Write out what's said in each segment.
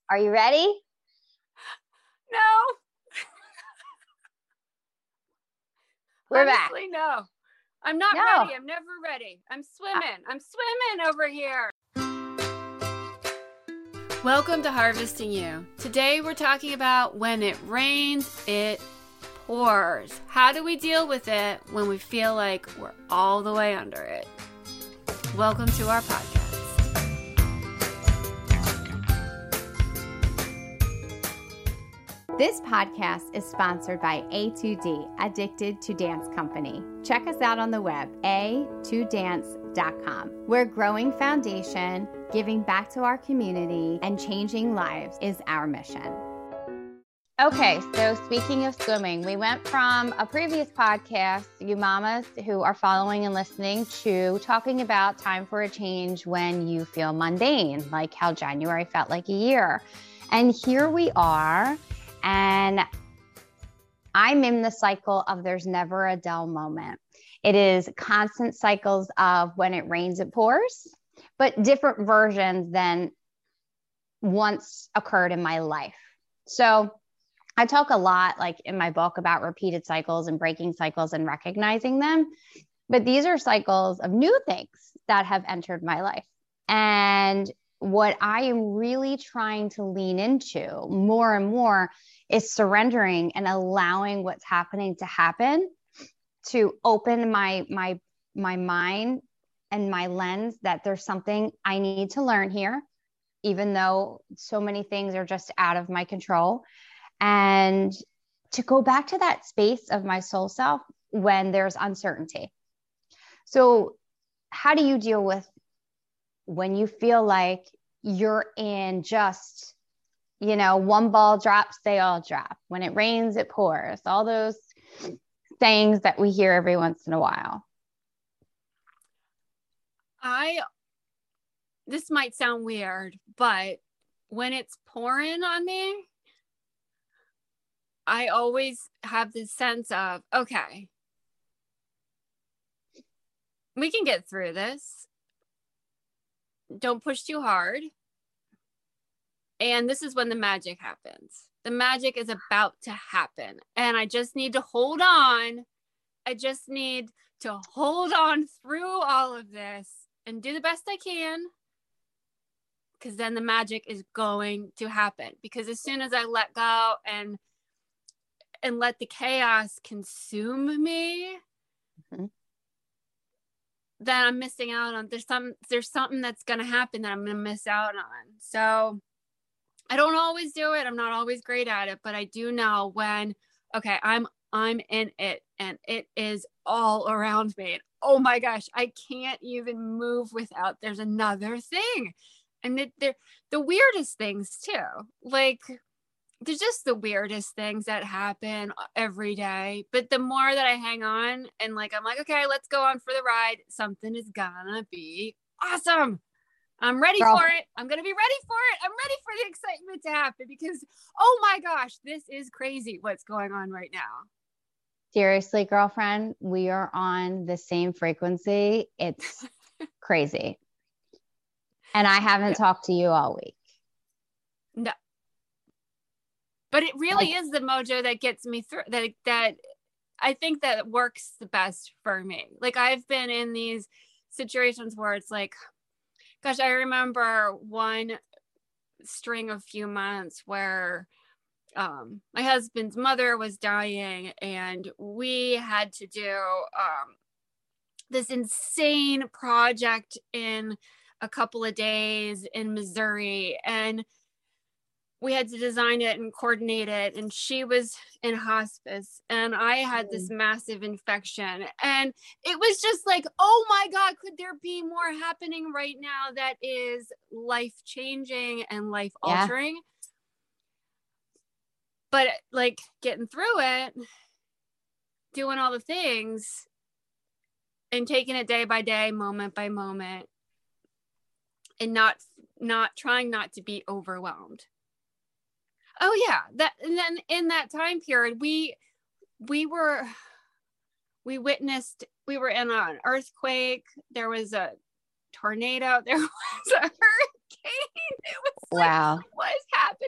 Are you ready? No. We're Honestly, back. no. I'm not No. ready. I'm never ready. I'm swimming over here. Welcome to Harvesting You. Today we're talking about when it rains, it pours. How do we deal with it when we feel like we're all the way under it? Welcome to our podcast. This podcast is sponsored by A2D, Addicted to Dance Company. Check us out on the web, a2dance.com. We're a growing foundation, giving back to our community, and changing lives is our mission. Okay, so speaking of swimming, we went from a previous podcast, you mamas who are following and listening, to talking about time for a change when you feel mundane, like how January felt like a year. And here we are. And I'm in the cycle of there's never a dull moment. It is constant cycles of when it rains, it pours, but different versions than once occurred in my life. So I talk a lot, like in my book, about repeated cycles and breaking cycles and recognizing them. But these are cycles of new things that have entered my life. And what I am really trying to lean into more and more is surrendering and allowing what's happening to happen, to open my mind and my lens that there's something I need to learn here, even though so many things are just out of my control, and to go back to that space of my soul self when there's uncertainty. So how do you deal with when you feel like you're in just, one ball drops, they all drop. When it rains, it pours. All those sayings that we hear every once in a while. This might sound weird, but when it's pouring on me, I always have this sense of, okay, we can get through this. Don't push too hard. And this is when the magic happens. The magic is about to happen. And I just need to hold on. I just need to hold on through all of this and do the best I can. Because then the magic is going to happen. Because as soon as I let go and let the chaos consume me, mm-hmm. then I'm missing out on, there's something that's going to happen that I'm going to miss out on. So I don't always do it. I'm not always great at it, but I do know when, okay, I'm in it and it is all around me. And oh my gosh, I can't even move without, there's another thing. And they're the weirdest things too. Like, they're just the weirdest things that happen every day. But the more that I hang on and I'm like, okay, let's go on for the ride. Something is gonna be awesome. I'm ready for it. I'm going to be ready for it. I'm ready for the excitement to happen because, oh my gosh, this is crazy what's going on right now. Seriously, girlfriend, we are on the same frequency. It's crazy. And I haven't talked to you all week. No. But it really is the mojo that gets me through, that I think that works the best for me. Like, I've been in these situations where it's like, gosh, I remember one string of few months where my husband's mother was dying and we had to do this insane project in a couple of days in Missouri. And we had to design it and coordinate it. And she was in hospice and I had this massive infection. And it was just like, oh my God, could there be more happening right now that is life-changing and life-altering? Yeah. But like getting through it, doing all the things and taking it day by day, moment by moment, and not trying not to be overwhelmed. Oh yeah, and then in that time period, we were in an earthquake. There was a tornado. There was a hurricane. It was wow. Like, what is happening?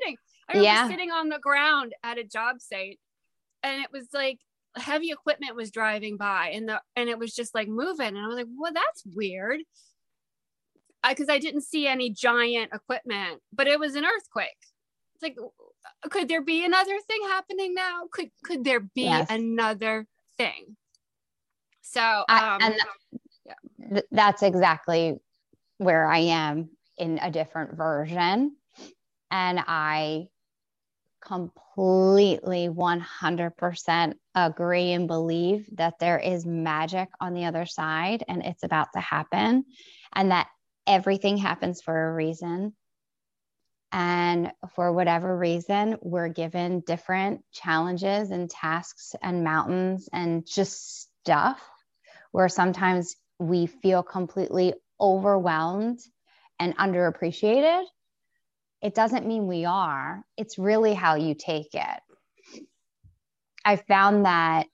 literally sitting on the ground at a job site, and it was like heavy equipment was driving by, and it was just like moving, and I was like, well, that's weird, because I didn't see any giant equipment, but it was an earthquake. It's like, could there be another thing happening now? Could there be another thing? So that's exactly where I am in a different version. And I completely 100% agree and believe that there is magic on the other side, and it's about to happen, and that everything happens for a reason. And for whatever reason, we're given different challenges and tasks and mountains and just stuff where sometimes we feel completely overwhelmed and underappreciated. It doesn't mean we are. It's really how you take it. I found that,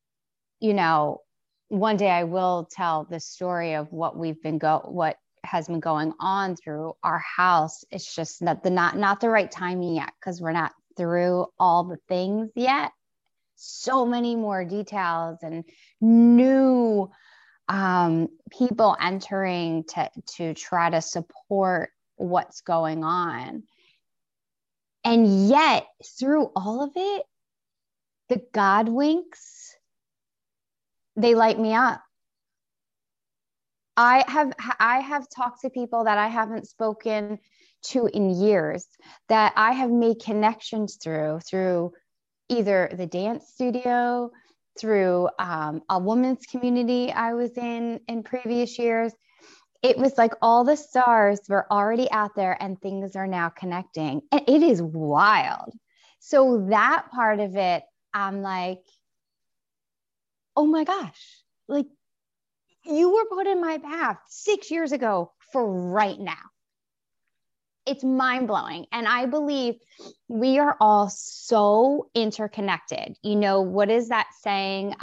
one day I will tell the story of what has been going on through our house. It's just not the right timing yet, because we're not through all the things yet. So many more details and new people entering to try to support what's going on. And yet, through all of it, the God winks, they light me up. I have talked to people that I haven't spoken to in years, that I have made connections through either the dance studio, through a women's community I was in previous years. It was like all the stars were already out there and things are now connecting. And it is wild. So that part of it, I'm like, oh my gosh, like, you were put in my path 6 years ago for right now. It's mind-blowing. And I believe we are all so interconnected. What is that saying?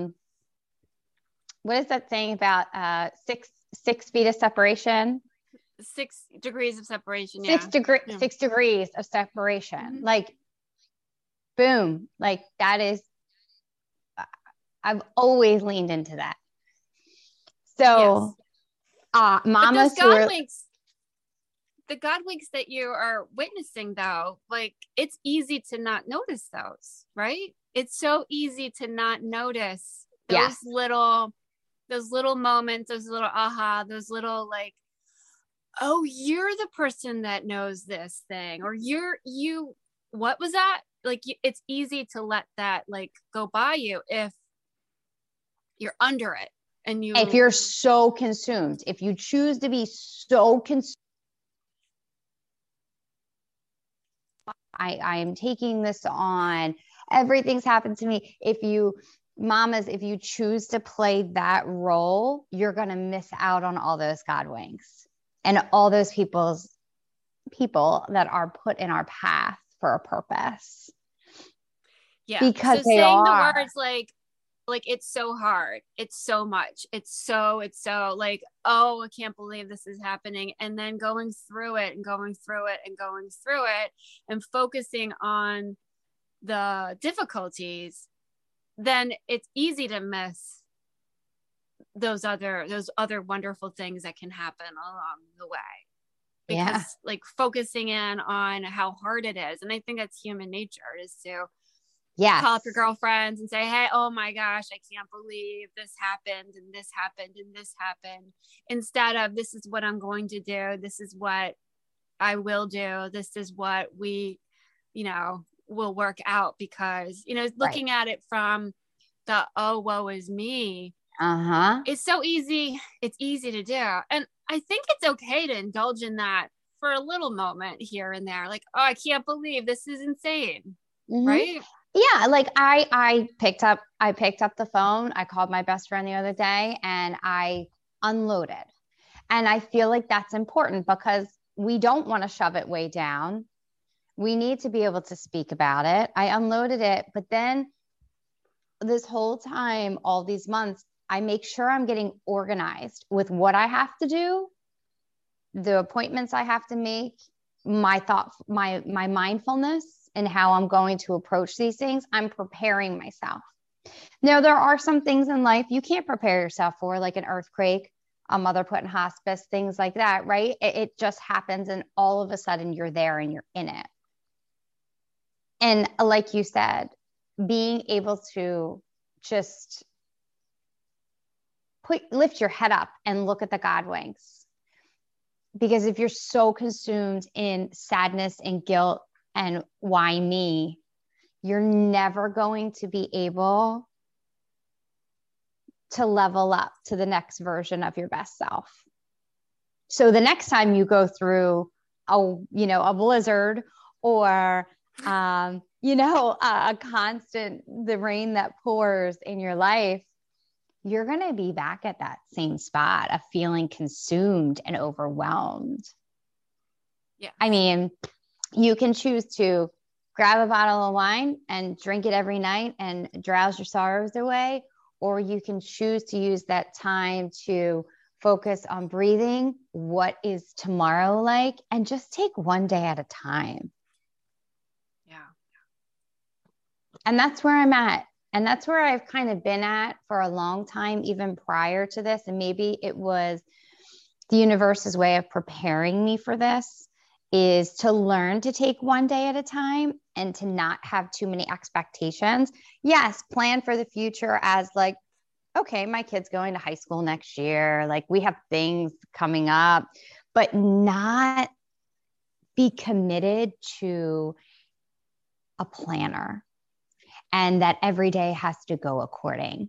What is that saying about 6 feet of separation? 6 degrees of separation. 6 degrees of separation. Mm-hmm. Like, boom. Like, that is, I've always leaned into that. So, mamas the God winks that you are witnessing, though, like, it's easy to not notice those, right? It's so easy to not notice those little moments, those little aha, those little like, oh, you're the person that knows this thing, or what was that? Like, it's easy to let that like go by you if you're under it. And if you're so consumed, if you choose to be so consumed, I am taking this on, everything's happened to me. If you choose to play that role, you're going to miss out on all those God winks and all those people that are put in our path for a purpose. Yeah. Because so saying the words like, it's so hard. It's so much. It's so like, oh, I can't believe this is happening. And then going through it and going through it and going through it and focusing on the difficulties, then it's easy to miss those other wonderful things that can happen along the way. Because like focusing in on how hard it is. And I think that's human nature, is to call up your girlfriends and say, hey, oh my gosh, I can't believe this happened and this happened and this happened, instead of, this is what I'm going to do. This is what I will do. This is what we, will work out, because, looking at it from the, oh, woe is me. It's so easy. It's easy to do. And I think it's okay to indulge in that for a little moment here and there. Like, oh, I can't believe this is insane. Mm-hmm. Right? Yeah, like I picked up the phone. I called my best friend the other day and I unloaded. And I feel like that's important, because we don't want to shove it way down. We need to be able to speak about it. I unloaded it, but then this whole time, all these months, I make sure I'm getting organized with what I have to do, the appointments I have to make, my thought, my mindfulness and how I'm going to approach these things, I'm preparing myself. Now, there are some things in life you can't prepare yourself for, like an earthquake, a mother put in hospice, things like that, right? It just happens, and all of a sudden you're there and you're in it. And like you said, being able to just lift your head up and look at the God winks. Because if you're so consumed in sadness and guilt and why me, you're never going to be able to level up to the next version of your best self. So the next time you go through a blizzard or, a constant, the rain that pours in your life, you're going to be back at that same spot of feeling consumed and overwhelmed. Yeah. I mean, you can choose to grab a bottle of wine and drink it every night and drowse your sorrows away, or you can choose to use that time to focus on breathing. What is tomorrow like? And just take one day at a time. Yeah. And that's where I'm at. And that's where I've kind of been at for a long time, even prior to this. And maybe it was the universe's way of preparing me for this, is to learn to take one day at a time and to not have too many expectations. Yes, plan for the future as like, okay, my kid's going to high school next year. Like, we have things coming up, but not be committed to a planner and that every day has to go according.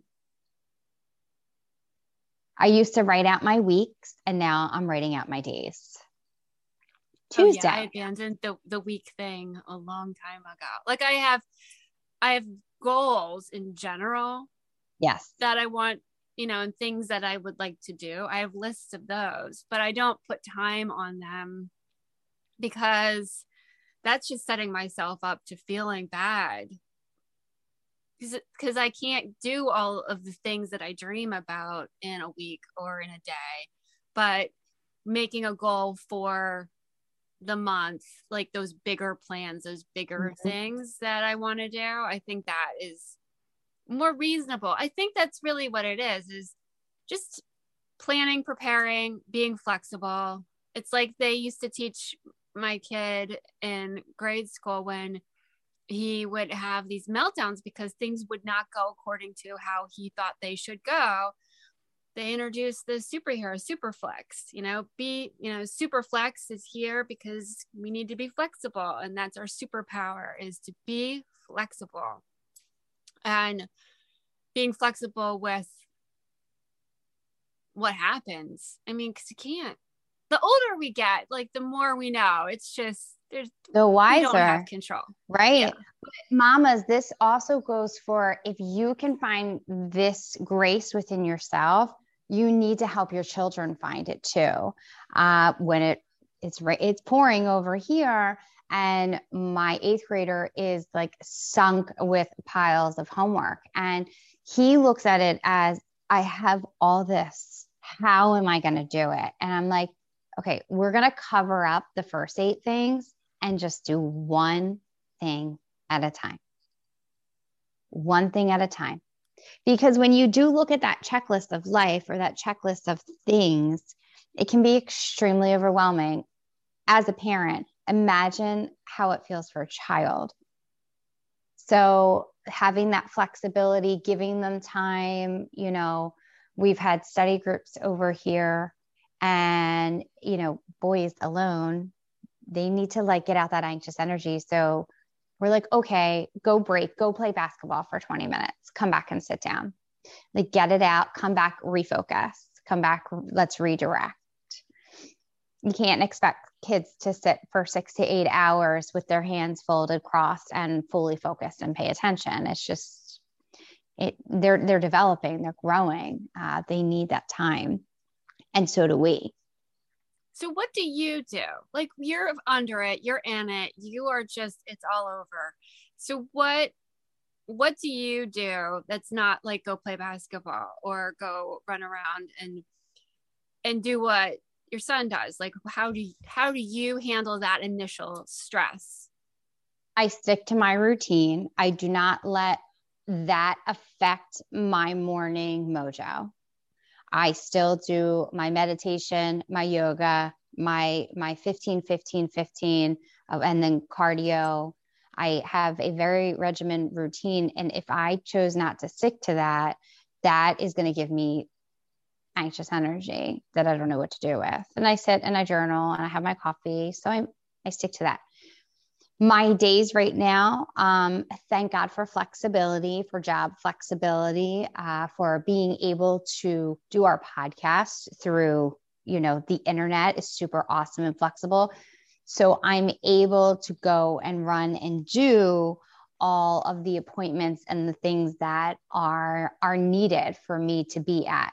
I used to write out my weeks, and now I'm writing out my days. Tuesday. Oh, yeah, I abandoned the week thing a long time ago. Like, I have goals in general. Yes. That I want, and things that I would like to do. I have lists of those, but I don't put time on them because that's just setting myself up to feeling bad. Because I can't do all of the things that I dream about in a week or in a day, but making a goal for the month, like those bigger plans, those bigger things that I want to do, I think that is more reasonable. I think that's really what it is just planning, preparing, being flexible. It's like they used to teach my kid in grade school when he would have these meltdowns because things would not go according to how he thought they should go. They introduced the superhero, Superflex, Superflex is here because we need to be flexible. And that's our superpower, is to be flexible. And being flexible with what happens. I mean, because you can't. The older we get, like, the more we know. It's just the wiser. We don't have control, right? Yeah. Mamas, this also goes for, if you can find this grace within yourself, you need to help your children find it too. When it's pouring over here, and my 8th grader is like sunk with piles of homework, and he looks at it as, I have all this. How am I going to do it? And I'm like, okay, we're going to cover up the first 8 things and just do one thing at a time. One thing at a time. Because when you do look at that checklist of life or that checklist of things, it can be extremely overwhelming. As a parent, imagine how it feels for a child. So having that flexibility, giving them time, we've had study groups over here, and, boys alone, they need to like get out that anxious energy. So we're like, okay, go play basketball for 20 minutes, come back and sit down, like get it out, come back, refocus, come back, let's redirect. You can't expect kids to sit for 6 to 8 hours with their hands folded, crossed, and fully focused and pay attention. It's just, they're developing, they're growing. They need that time. And so do we. So what do you do? Like, you're under it, you're in it, you are just, it's all over. So what do you do that's not like go play basketball or go run around and do what your son does. Like, how do you handle that initial stress? I stick to my routine. I do not let that affect my morning mojo. I still do my meditation, my yoga, my 15, 15, 15, and then cardio. I have a very regimented routine. And if I chose not to stick to that, that is going to give me anxious energy that I don't know what to do with. And I sit and I journal and I have my coffee. So I stick to that. My days right now, thank God for flexibility, for job flexibility, for being able to do our podcast through, the internet is super awesome and flexible. So I'm able to go and run and do all of the appointments and the things that are needed for me to be at.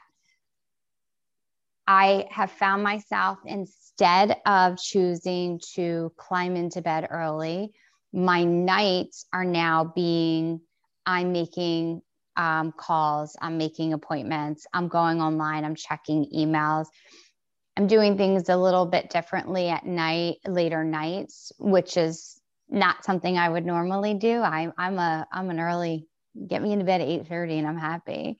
I have found myself, instead of choosing to climb into bed early, my nights are now I'm making calls, I'm making appointments, I'm going online, I'm checking emails. I'm doing things a little bit differently at night, later nights, which is not something I would normally do. I'm an early, get me into bed at 8:30 and I'm happy.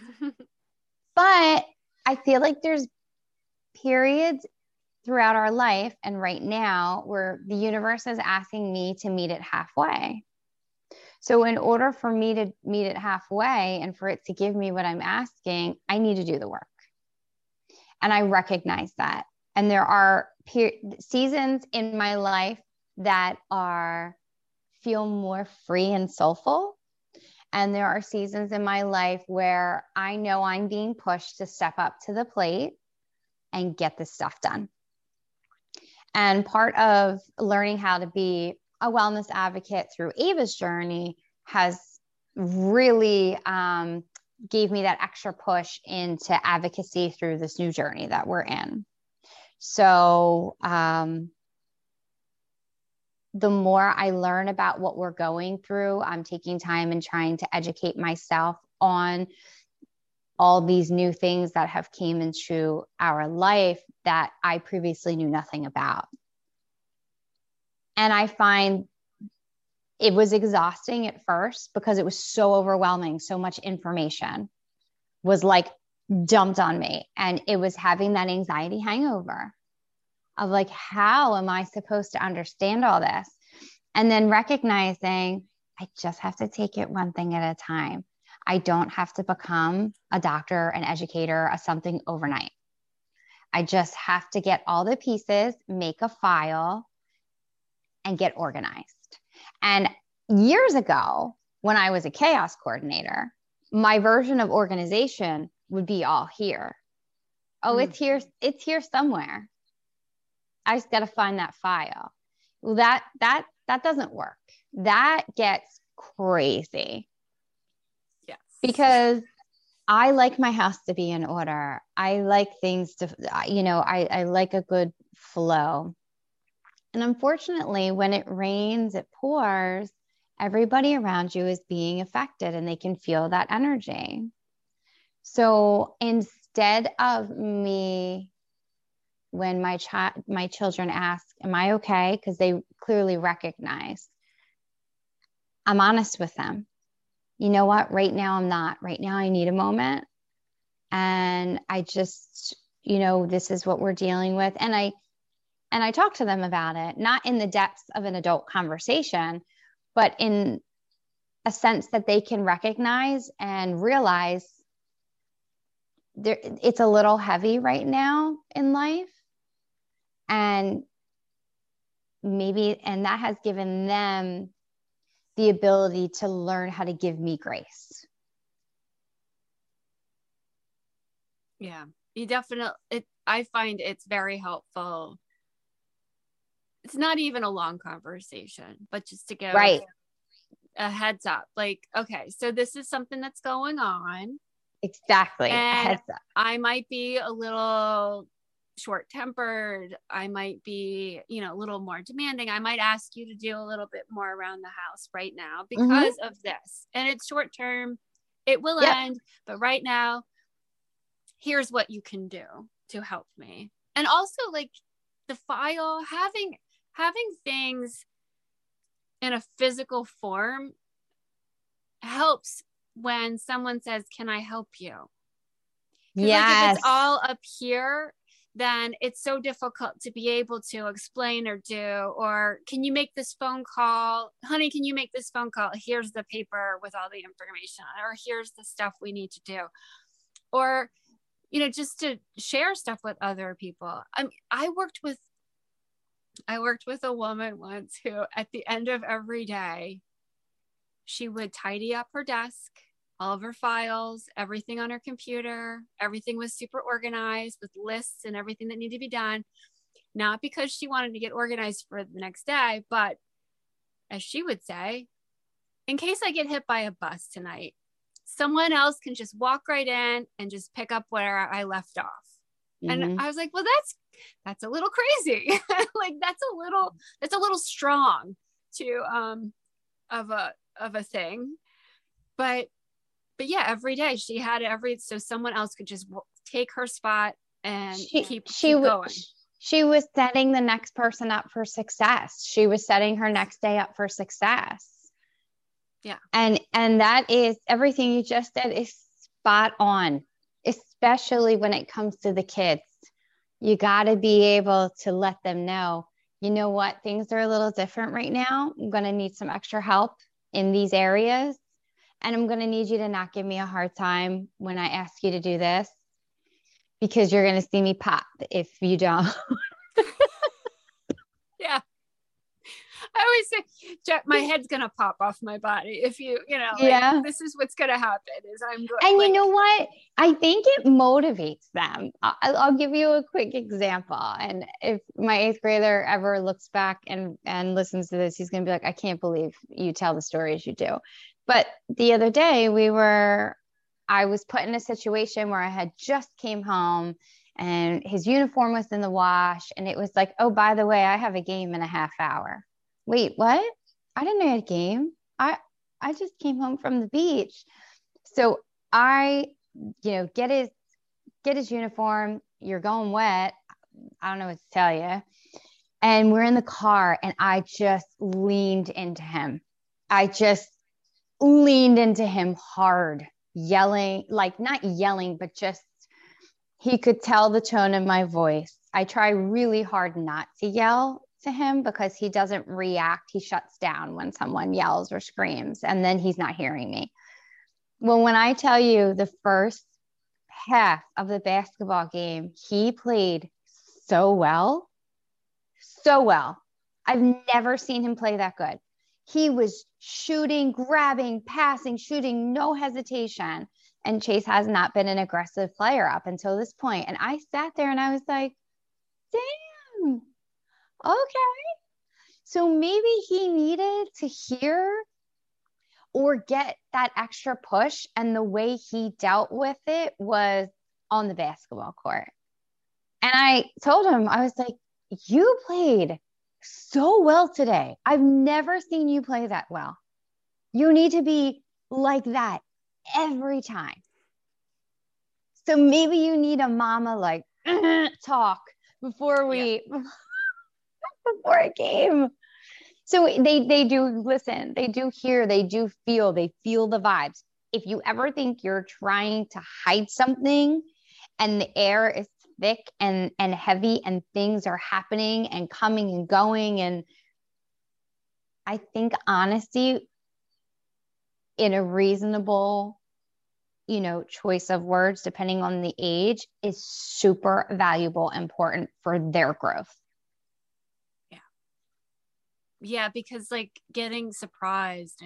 But I feel like there's periods throughout our life, and right now, where the universe is asking me to meet it halfway. So in order for me to meet it halfway and for it to give me what I'm asking, I need to do the work. And I recognize that. And there are seasons in my life that feel more free and soulful. And there are seasons in my life where I know I'm being pushed to step up to the plate and get this stuff done. And part of learning how to be a wellness advocate through Ava's journey has really gave me that extra push into advocacy through this new journey that we're in. So the more I learn about what we're going through, I'm taking time and trying to educate myself on all these new things that have came into our life that I previously knew nothing about. And I find it was exhausting at first because it was so overwhelming. So much information was like dumped on me. And it was having that anxiety hangover of like, how am I supposed to understand all this? And then recognizing I just have to take it one thing at a time. I don't have to become a doctor, an educator, a something overnight. I just have to get all the pieces, make a file, and get organized. And years ago, when I was a chaos coordinator, my version of organization would be all here. Oh, it's here somewhere. I just got to find that file. Well, that doesn't work. That gets crazy. Yes. Because I like my house to be in order. I like things to, I like a good flow. And unfortunately, when it rains, it pours, everybody around you is being affected and they can feel that energy. So instead of me, when my children ask, am I okay? Because they clearly recognize, I'm honest with them. You know what? Right now, I'm not. Right now, I need a moment. And I just, this is what we're dealing with. And I talk to them about it, not in the depths of an adult conversation, but in a sense that they can recognize and realize it's a little heavy right now in life. And that has given them the ability to learn how to give me grace. Yeah, you definitely, I find it's very helpful. It's not even a long conversation, but just to give a heads up, like, okay, so this is something that's going on. Exactly. And a heads up. I might be a little short-tempered. I might be, a little more demanding. I might ask you to do a little bit more around the house right now because of this. And it's short-term. It will end. But right now, here's what you can do to help me. And also like the file, having things in a physical form helps when someone says, can I help you? Like if it's all up here, then it's so difficult to be able to explain or do, or can you make this phone call? Honey, can you make this phone call? Here's the paper with all the information, or here's the stuff we need to do. Or, you know, just to share stuff with other people. I worked with a woman once who at the end of every day, she would tidy up her desk, all of her files, everything on her computer. Everything was super organized with lists and everything that needed to be done. Not because she wanted to get organized for the next day, but as she would say, in case I get hit by a bus tonight, someone else can just walk right in and just pick up where I left off. Mm-hmm. And I was like, well, that's a little crazy. Like that's a little strong to, of a thing. But yeah, every day she had so someone else could just take her spot and keep going. She was setting the next person up for success. She was setting her next day up for success. Yeah. And that is everything you just said is spot on, especially when it comes to the kids. You got to be able to let them know, you know what, things are a little different right now. I'm going to need some extra help in these areas. And I'm going to need you to not give me a hard time when I ask you to do this, because you're going to see me pop if you don't. Yeah. I always say, my head's going to pop off my body. If like, this is what's going to happen is I'm going. And you know what? I think it motivates them. I'll give you a quick example. And if my 8th grader ever looks back and listens to this, he's going to be like, I can't believe you tell the stories you do. But the other day I was put in a situation where I had just came home and his uniform was in the wash. And it was like, oh, by the way, I have a game in a half hour. Wait, what? I didn't know you had a game. I just came home from the beach. So I, get his uniform. You're going wet. I don't know what to tell you. And we're in the car and I just leaned into him. Hard, yelling, like not yelling, but just, he could tell the tone of my voice. I try really hard not to yell to him because he doesn't react. He shuts down when someone yells or screams, and then he's not hearing me. Well, when I tell you the first half of the basketball game, he played so well. I've never seen him play that good. He was shooting, grabbing, passing, shooting, no hesitation. And Chase has not been an aggressive player up until this point. And I sat there and I was like, damn, okay. So maybe he needed to hear or get that extra push. And the way he dealt with it was on the basketball court. And I told him, I was like, you played so well today. I've never seen you play that well. You need to be like that every time. So maybe you need a mama like talk before a game. So they do listen, they do hear, they do feel, they feel the vibes. If you ever think you're trying to hide something and the air is thick and heavy and things are happening and coming and going, and I think honesty in a reasonable, choice of words, depending on the age, is super valuable, important for their growth. Yeah, because like getting surprised,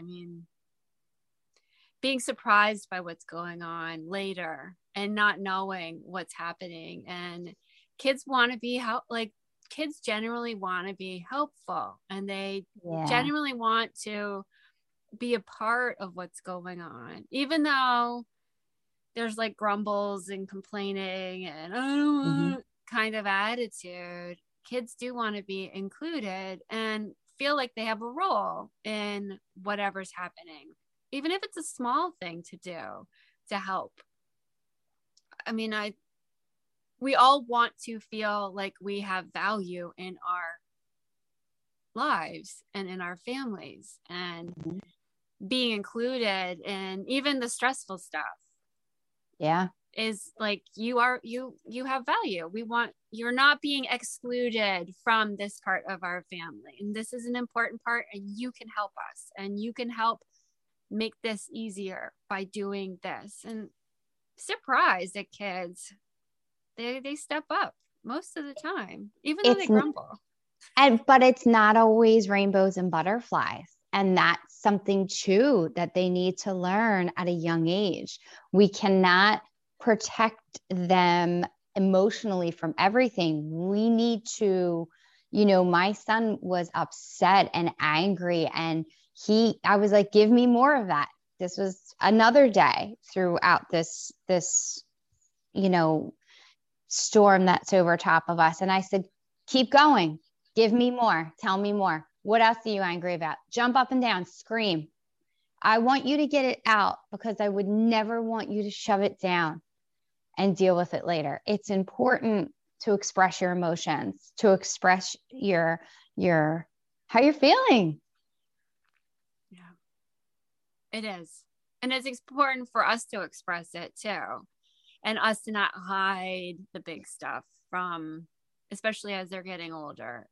being surprised by what's going on later and not knowing what's happening. And kids want to be kids generally want to be helpful, and they genuinely want to be a part of what's going on, even though there's like grumbles and complaining and I don't want kind of attitude. Kids do want to be included and feel like they have a role in whatever's happening, even if it's a small thing to do to help. we all want to feel like we have value in our lives and in our families, and being included in even the stressful stuff. Yeah. Is like, you have value. You're not being excluded from this part of our family. And this is an important part, and you can help us, and you can help make this easier by doing this. And surprised that kids, they step up most of the time, even though they grumble. But it's not always rainbows and butterflies. And that's something too that they need to learn at a young age. We cannot protect them emotionally from everything. We need to, my son was upset and angry, and I was like, give me more of that. This was another day throughout this, storm that's over top of us. And I said, keep going. Give me more. Tell me more. What else are you angry about? Jump up and down, scream. I want you to get it out, because I would never want you to shove it down and deal with it later. It's important to express your emotions, to express your how you're feeling. Yeah, it is. And it's important for us to express it too. And us to not hide the big stuff from, especially as they're getting older,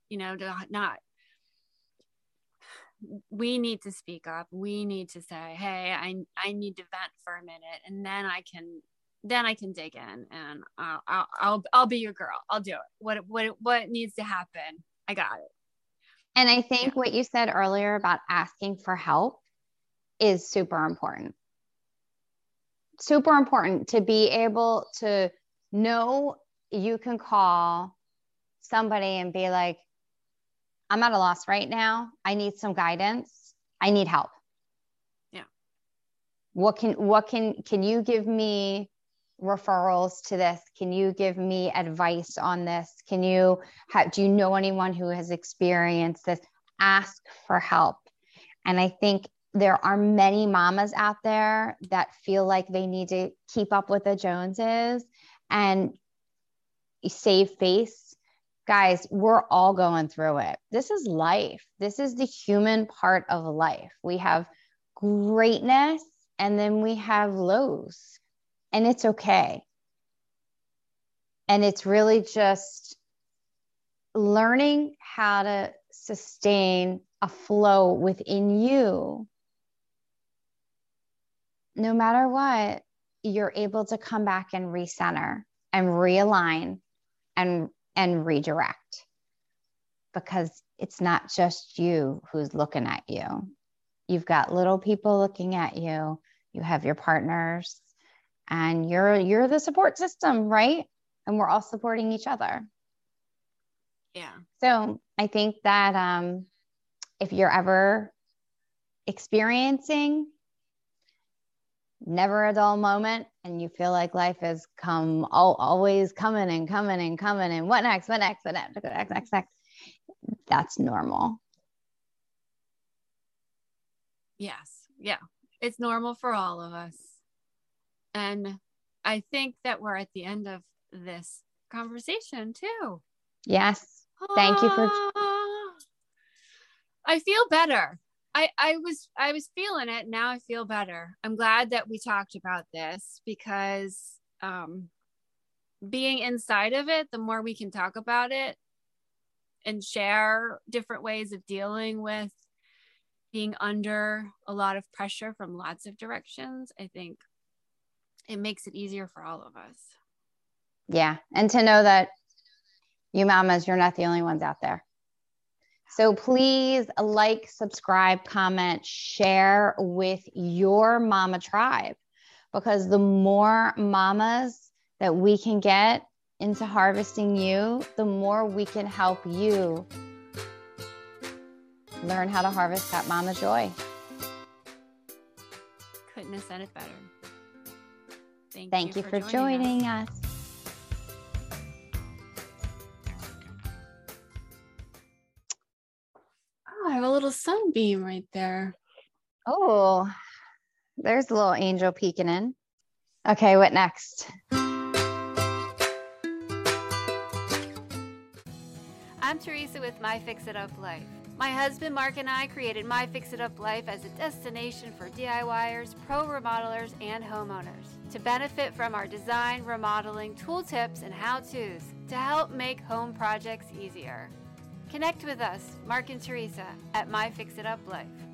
we need to speak up. We need to say, hey, I need to vent for a minute, and then I can dig in, and I'll be your girl. I'll do it. What needs to happen? I got it. And I think what you said earlier about asking for help is super important. Super important to be able to know you can call somebody and be like, I'm at a loss right now. I need some guidance. I need help. Yeah. Can you give me referrals to this? Can you give me advice on this? Do you know anyone who has experienced this? Ask for help. And I think there are many mamas out there that feel like they need to keep up with the Joneses and save face. Guys, we're all going through it. This is life. This is the human part of life. We have greatness, and then we have lows, and it's okay. And it's really just learning how to sustain a flow within you. No matter what, you're able to come back and recenter and realign and redirect, because it's not just you who's looking at you. You've got little people looking at you. You have your partners, and you're the support system, right? And we're all supporting each other. Yeah. So I think that if you're ever experiencing never a dull moment, and you feel like life has always coming and coming and coming, and what next, that's normal. Yes. Yeah. It's normal for all of us. And I think that we're at the end of this conversation too. Yes. Thank you for. I feel better. I was feeling it. Now I feel better. I'm glad that we talked about this, because being inside of it, the more we can talk about it and share different ways of dealing with being under a lot of pressure from lots of directions, I think it makes it easier for all of us. Yeah. And to know that you mamas, you're not the only ones out there. So please like, subscribe, comment, share with your mama tribe, because the more mamas that we can get into harvesting you, the more we can help you learn how to harvest that mama joy. Couldn't have said it better. Thank you for joining us. Oh, I have a little sunbeam right there. Oh, there's a little angel peeking in. Okay, what next? I'm Teresa with My Fix It Up Life. My husband Mark and I created My Fix It Up Life as a destination for DIYers, pro remodelers, and homeowners to benefit from our design, remodeling, tool tips, and how-tos to help make home projects easier. Connect with us, Mark and Teresa, at My Fix It Up Life.